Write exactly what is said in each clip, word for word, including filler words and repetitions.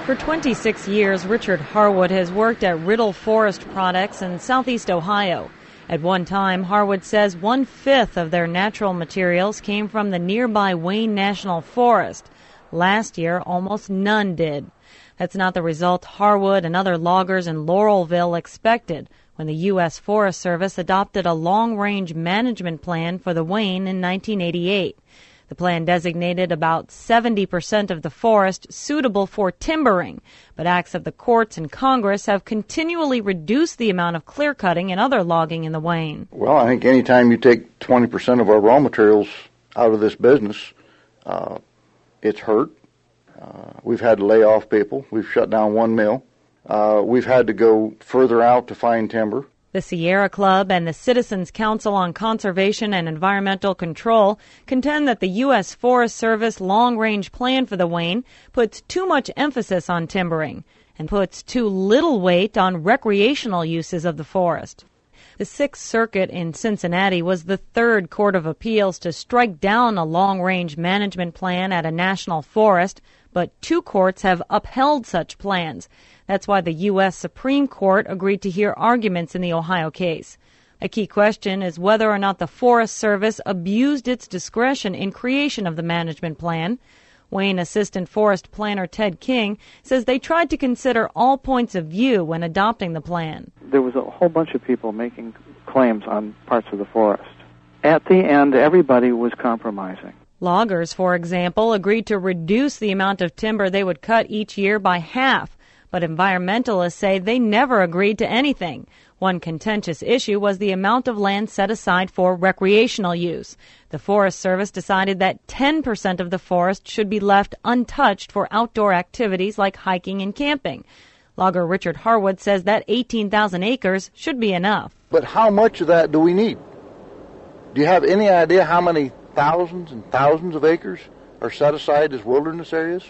For twenty-six years, Richard Harwood has worked at Riddle Forest Products in southeast Ohio. At one time, Harwood says one-fifth of their natural materials came from the nearby Wayne National Forest. Last year, almost none did. That's not the result Harwood and other loggers in Laurelville expected when the U S Forest Service adopted a long-range management plan for the Wayne in nineteen eighty-eight. The plan designated about seventy percent of the forest suitable for timbering, but acts of the courts and Congress have continually reduced the amount of clear-cutting and other logging in the Wayne. Well, I think any time you take twenty percent of our raw materials out of this business, uh, it's hurt. Uh, we've had to lay off people. We've shut down one mill. Uh, we've had to go further out to find timber. The Sierra Club and the Citizens Council on Conservation and Environmental Control contend that the U S Forest Service long-range plan for the Wayne puts too much emphasis on timbering and puts too little weight on recreational uses of the forest. The Sixth Circuit in Cincinnati was the third court of appeals to strike down a long-range management plan at a national forest, but two courts have upheld such plans. That's why the U S Supreme Court agreed to hear arguments in the Ohio case. A key question is whether or not the Forest Service abused its discretion in creation of the management plan. Wayne Assistant Forest Planner Ted King says they tried to consider all points of view when adopting the plan. There was a whole bunch of people making claims on parts of the forest. At the end, everybody was compromising. Loggers, for example, agreed to reduce the amount of timber they would cut each year by half. But environmentalists say they never agreed to anything. One contentious issue was the amount of land set aside for recreational use. The Forest Service decided that ten percent of the forest should be left untouched for outdoor activities like hiking and camping. Logger Richard Harwood says that eighteen thousand acres should be enough. But how much of that do we need? Do you have any idea how many thousands and thousands of acres are set aside as wilderness areas?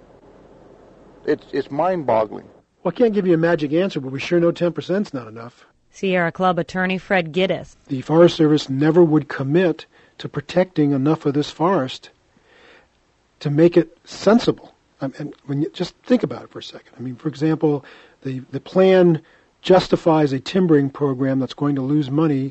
It's it's mind-boggling. Well, I can't give you a magic answer, but we sure know ten percent is not enough. Sierra Club attorney Fred Giddis. The Forest Service never would commit to protecting enough of this forest to make it sensible. I mean, when you just think about it for a second. I mean, for example, the, the plan justifies a timbering program that's going to lose money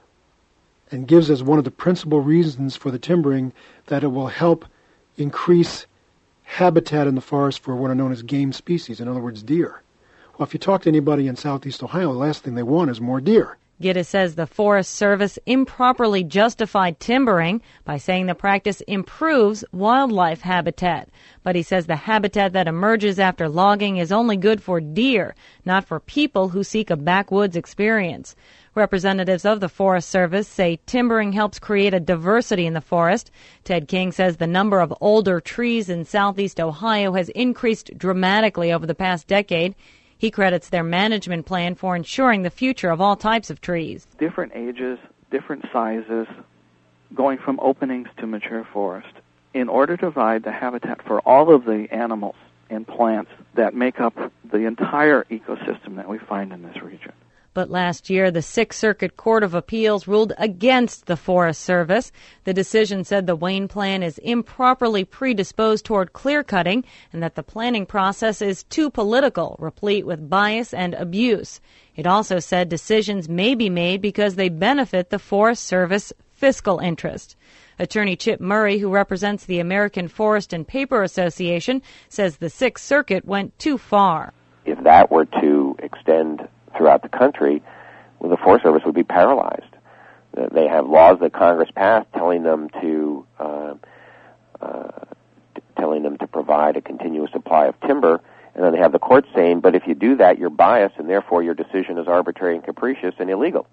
and gives as one of the principal reasons for the timbering that it will help increase habitat in the forest for what are known as game species, in other words, deer. Well, if you talk to anybody in southeast Ohio, the last thing they want is more deer. Giddis says the Forest Service improperly justified timbering by saying the practice improves wildlife habitat. But he says the habitat that emerges after logging is only good for deer, not for people who seek a backwoods experience. Representatives of the Forest Service say timbering helps create a diversity in the forest. Ted King says the number of older trees in southeast Ohio has increased dramatically over the past decade. He credits their management plan for ensuring the future of all types of trees. Different ages, different sizes, going from openings to mature forest, in order to provide the habitat for all of the animals and plants that make up the entire ecosystem that we find in this region. But last year, the Sixth Circuit Court of Appeals ruled against the Forest Service. The decision said the Wayne Plan is improperly predisposed toward clear-cutting and that the planning process is too political, replete with bias and abuse. It also said decisions may be made because they benefit the Forest Service fiscal interest. Attorney Chip Murray, who represents the American Forest and Paper Association, says the Sixth Circuit went too far. If that were to extend throughout the country, well, the Forest Service would be paralyzed. They have laws that Congress passed telling them to uh, uh, t- telling them to provide a continuous supply of timber, and then they have the courts saying, but if you do that, you're biased, and therefore your decision is arbitrary and capricious and illegal.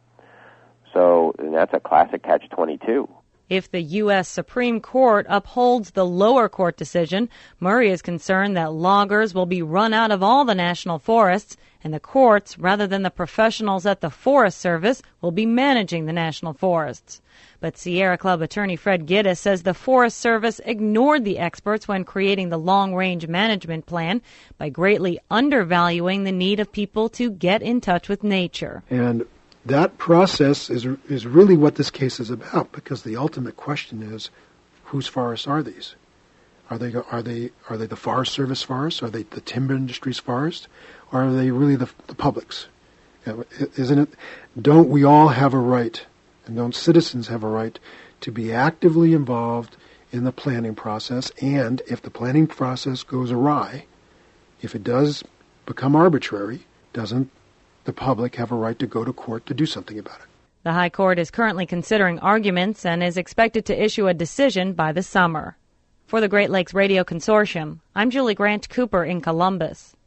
So and that's a classic catch twenty-two. If the U S Supreme Court upholds the lower court decision, Murray is concerned that loggers will be run out of all the national forests, and the courts, rather than the professionals at the Forest Service, will be managing the national forests. But Sierra Club attorney Fred Giddis says the Forest Service ignored the experts when creating the long-range management plan by greatly undervaluing the need of people to get in touch with nature. And that process is is really what this case is about, because the ultimate question is, whose forests are these? Are they are they are they the Forest Service forests? Are they the timber industry's forest? Or are they really the, the public's? Isn't it? Don't we all have a right, and don't citizens have a right to be actively involved in the planning process? And if the planning process goes awry, if it does become arbitrary, doesn't the public have a right to go to court to do something about it? The High Court is currently considering arguments and is expected to issue a decision by the summer. For the Great Lakes Radio Consortium, I'm Julie Grant Cooper in Columbus.